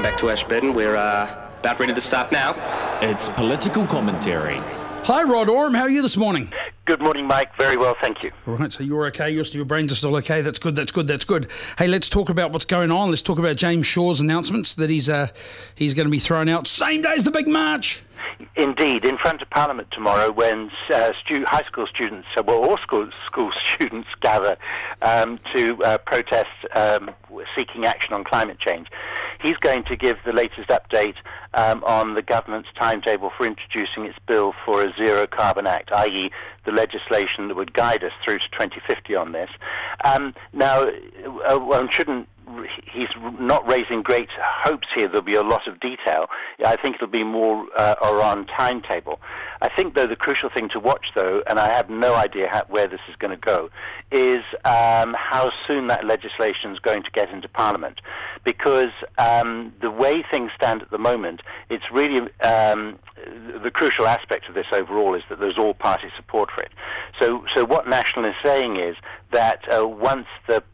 welcome back to Ashburton. We're about ready to start now. It's political commentary. Hi, Rod Oram. How are you this morning? Good morning, Mike. Very well, thank you. All right, so you're okay. Your brains are still okay. That's good. Hey, let's talk about what's going on. Let's talk about James Shaw's announcements that he's going to be thrown out same day as the big march. Indeed, in front of Parliament tomorrow when high school students, all school students gather to protest seeking action on climate change. He's going to give the latest update on the government's timetable for introducing its bill for a Zero Carbon Act, i.e. the legislation that would guide us through to 2050 on this. Now, one shouldn't. He's not raising great hopes here. There'll be a lot of detail. I think it'll be more around timetable. I think, though, the crucial thing to watch, though, and I have no idea where this is going to go, is how soon that legislation is going to get into Parliament. Because the way things stand at the moment, it's really the crucial aspect of this overall is that there's all-party support for it. So what National is saying is that once the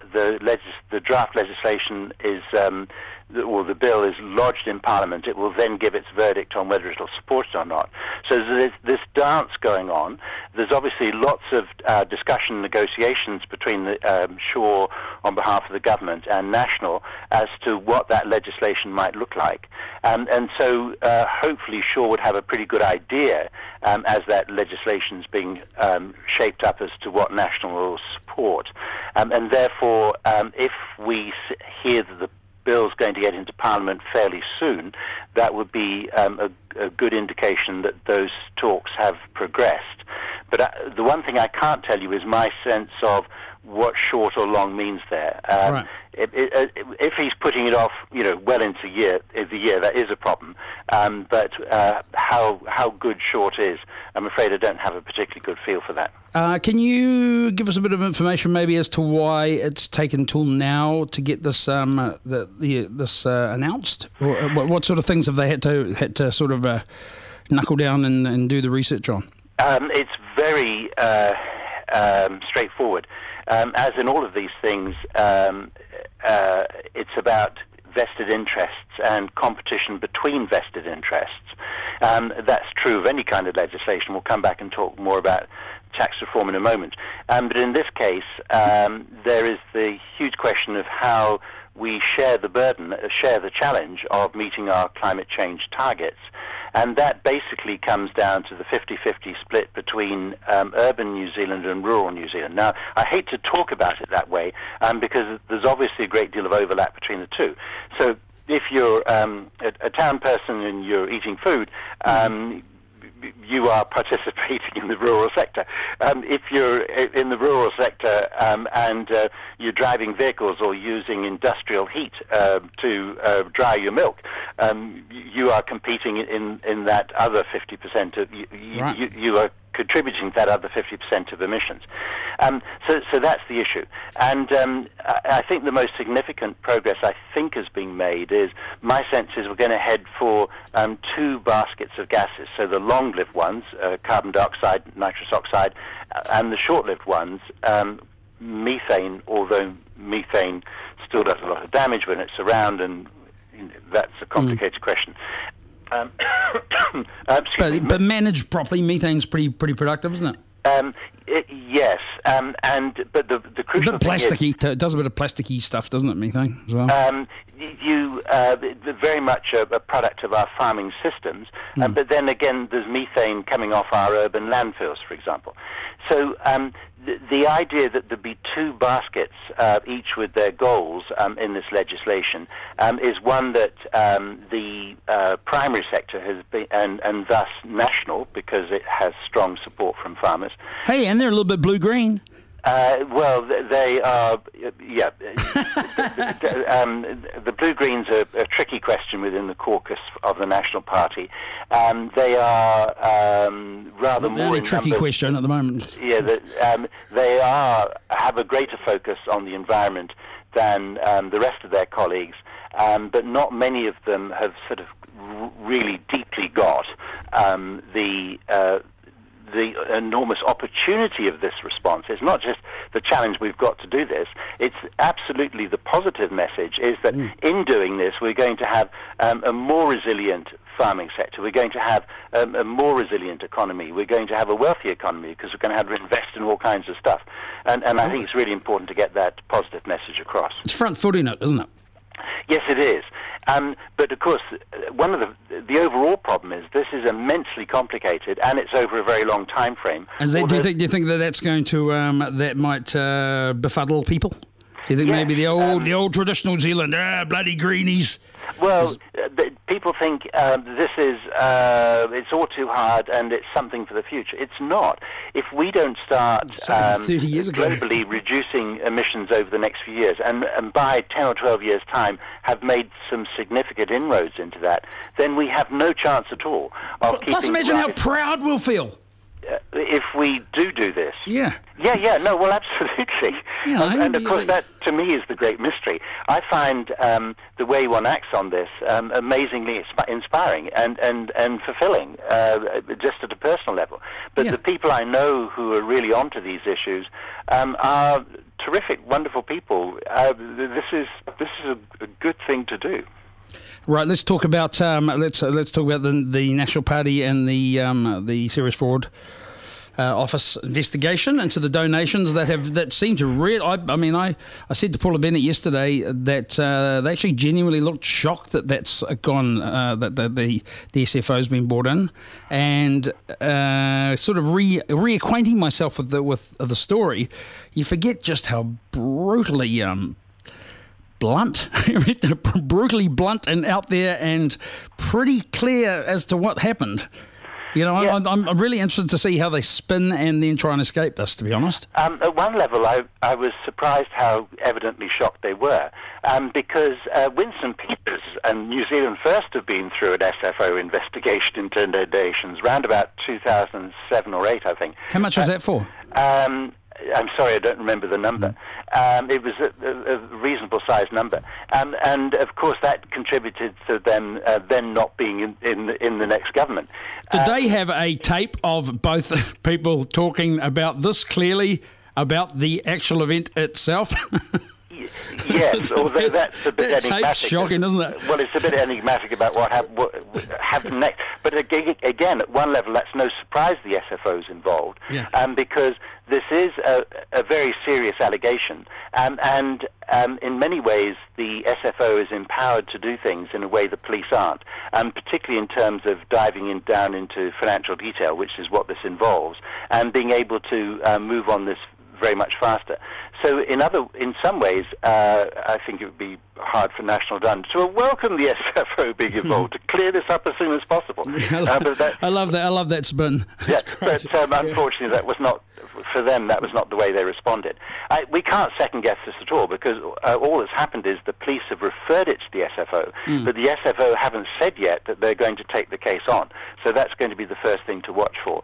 draft legislation is, or the bill is lodged in Parliament, it will then give its verdict on whether it will support it or not. So there's this dance going on. There's obviously lots of discussion and negotiations between Shaw on behalf of the government and National as to what that legislation might look like. And so hopefully Shaw would have a pretty good idea as that legislation is being shaped up as to what National will support. And therefore, if we hear that the bill's going to get into Parliament fairly soon, that would be a good indication that those talks have progressed. But the one thing I can't tell you is my sense of what short or long means there. Right. If he's putting it off, well into the year, that is a problem. But how good short is, I'm afraid I don't have a particularly good feel for that. Can you give us a bit of information, maybe, as to why it's taken till now to get this announced? Or what sort of things have they had to sort of knuckle down and do the research on? It's very straightforward. As in all of these things, it's about vested interests and competition between vested interests. That's true of any kind of legislation. We'll come back and talk more about tax reform in a moment. But in this case, there is the huge question of how we share the burden, share the challenge of meeting our climate change targets. And that basically comes down to the 50-50 split between urban New Zealand and rural New Zealand. Now, I hate to talk about it that way because there's obviously a great deal of overlap between the two. So if you're a town person and you're eating food, you are participating in the rural sector. If you're in the rural sector and you're driving vehicles or using industrial heat to dry your milk, you are competing in that other 50% of you are contributing to that other 50% of emissions. So that's the issue. And I think the most significant progress I think is being made is, my sense is we're going to head for two baskets of gases. So the long-lived ones, carbon dioxide, nitrous oxide, and the short-lived ones, methane, although methane still does a lot of damage when it's around, and that's a complicated question. But managed properly, methane's pretty productive, isn't it? Yes, but the crucial a bit plasticky. It does a bit of plasticky stuff, doesn't it, methane, as well? Very much a product of our farming systems, but then again, there's methane coming off our urban landfills, for example. So the idea that there'd be two baskets, each with their goals in this legislation, is one that the primary sector has been, and thus National, because it has strong support from farmers. Hey, and they're a little bit blue-green. Well, they are, yeah. The Blue-Greens are a tricky question within the caucus of the National Party. They are rather more a tricky question at the moment. Yeah, they have a greater focus on the environment than the rest of their colleagues, but not many of them have sort of really deeply got the enormous opportunity of this response. It's not just the challenge we've got to do this. It's absolutely the positive message is that in doing this, we're going to have a more resilient farming sector. We're going to have a more resilient economy. We're going to have a wealthy economy because we're going to have to invest in all kinds of stuff. And I think it's really important to get that positive message across. It's front-footing it, isn't it? Yes, it is. But of course, one of the overall problem is this is immensely complicated, and it's over a very long time frame. Do you think that that's going to that might befuddle people? Do you think maybe the old traditional New Zealand bloody greenies? Well, people think this is it's all too hard and it's something for the future. It's not. If we don't start 30 years ago. globally reducing emissions over the next few years, and by 10 or 12 years' time have made some significant inroads into that, then we have no chance at all of keeping. Plus, imagine how proud we'll feel. If we do this. Yeah. No, well, absolutely. Yeah, and of course, that, to me, is the great mystery. I find the way one acts on this amazingly inspiring and fulfilling, just at a personal level. But the people I know who are really onto these issues are terrific, wonderful people. This is a good thing to do. Right, let's talk about let's talk about the National Party and the Serious Fraud Office investigation into the donations that seem to really. I said to Paula Bennett yesterday that they actually genuinely looked shocked that that's gone, that the SFO's been brought in, and sort of reacquainting myself with the story. You forget just how brutally. Blunt, brutally blunt and out there and pretty clear as to what happened. You know, yeah. I'm really interested to see how they spin and then try and escape this, to be honest. At one level, I was surprised how evidently shocked they were, because Winston Peters and New Zealand First have been through an SFO investigation into donations around about 2007 or 8, I think. How much was that for? I'm sorry, I don't remember the number. It was a reasonable sized number, and of course that contributed to them then not being in the next government. Did they have a tape of both people talking about this clearly, about the actual event itself? Yes, although that's a bit enigmatic. That's shocking, isn't it? Well, it's a bit enigmatic about what happened next. But again, at one level, that's no surprise the SFO's involved, because this is a very serious allegation, and in many ways, the SFO is empowered to do things in a way the police aren't, particularly in terms of diving down into financial detail, which is what this involves, and being able to move on this very much faster. So in some ways, I think it would be hard for National Dun to welcome the SFO being involved, to clear this up as soon as possible. I love that spin. Yeah, but unfortunately that was not, for them, that was not the way they responded. We can't second guess this at all, because all that's happened is the police have referred it to the SFO, but the SFO haven't said yet that they're going to take the case on. So that's going to be the first thing to watch for.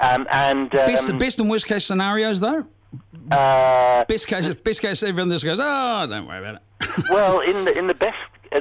Best and worst case scenarios, though? Best case, everyone just goes, don't worry about it. Well, in the best, for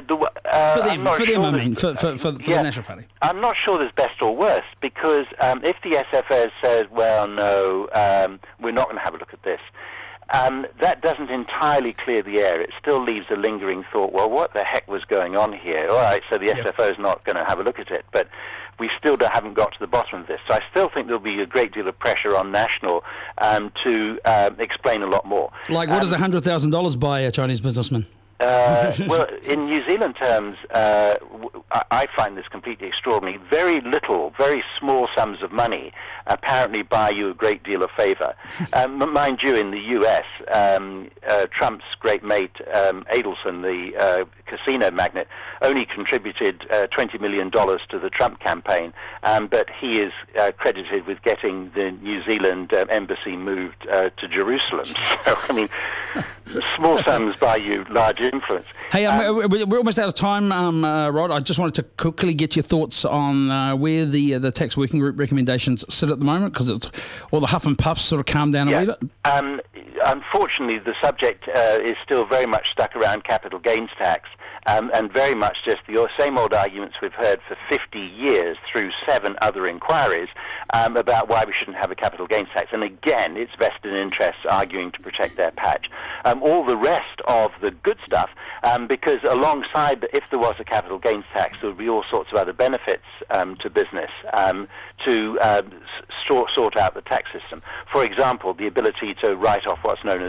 the National Party, I'm not sure there's best or worst, because if the SFO says, well, no, we're not going to have a look at this, that doesn't entirely clear the air. It still leaves a lingering thought, well, what the heck was going on here? All right, so the SFO is not going to have a look at it, but we still haven't got to the bottom of this. So I still think there'll be a great deal of pressure on National to explain a lot more. Like, what does $100,000 buy a Chinese businessman? Well, in New Zealand terms, I find this completely extraordinary. Very little, very small sums of money apparently buy you a great deal of favour. Mind you, in the US, Trump's great mate, Adelson, the casino magnate, only contributed $20 million to the Trump campaign, but he is credited with getting the New Zealand embassy moved to Jerusalem. So, I mean, small sums buy you large influence. Hey, we're almost out of time, Rod. I just wanted to quickly get your thoughts on where the tax working group recommendations sit at the moment, because all the huff and puffs sort of calmed down a wee bit. Unfortunately, the subject is still very much stuck around capital gains tax, and very much just the same old arguments we've heard for 50 years through 7 other inquiries about why we shouldn't have a capital gains tax. And again, it's vested interests arguing to protect their patch. All the rest of the good stuff, because alongside, if there was a capital gains tax, there would be all sorts of other benefits to business to sort out the tax system. For example, the ability to write off what's known as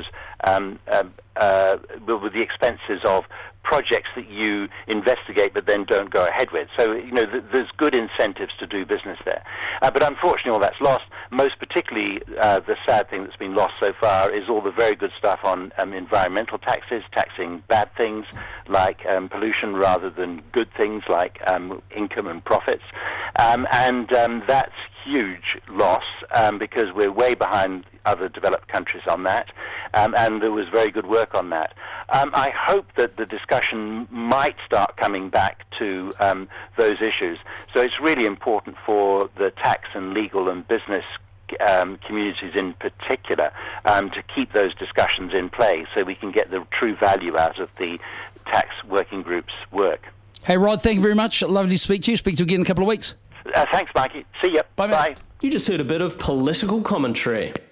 with the expenses of projects that you investigate but then don't go ahead with. So, there's good incentives to do business there. But unfortunately, all that's lost. Most particularly, the sad thing that's been lost so far is all the very good stuff on environmental taxes, taxing bad things like pollution rather than good things like income and profits. And that's huge loss because we're way behind other developed countries on that, and there was very good work on that. I hope that the discussion might start coming back to those issues. So it's really important for the tax and legal and business communities in particular to keep those discussions in play so we can get the true value out of the tax working group's work. Hey, Rod, thank you very much. Lovely to speak to you. Speak to you again in a couple of weeks. Thanks, Mikey. See ya. Bye. You just heard a bit of political commentary.